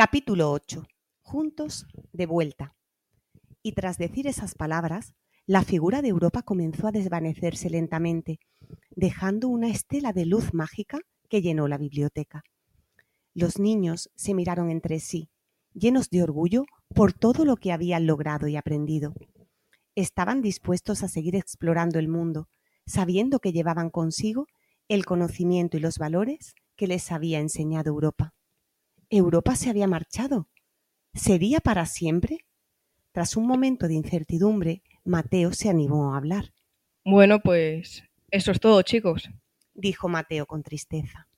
Capítulo 8. Juntos de vuelta. Y tras decir esas palabras, la figura de Europa comenzó a desvanecerse lentamente, dejando una estela de luz mágica que llenó la biblioteca. Los niños se miraron entre sí, llenos de orgullo por todo lo que habían logrado y aprendido. Estaban dispuestos a seguir explorando el mundo, sabiendo que llevaban consigo el conocimiento y los valores que les había enseñado Europa. ¿Europa se había marchado? ¿Sería para siempre? Tras un momento de incertidumbre, Mateo se animó a hablar. Bueno, pues eso es todo, chicos. Dijo Mateo con tristeza.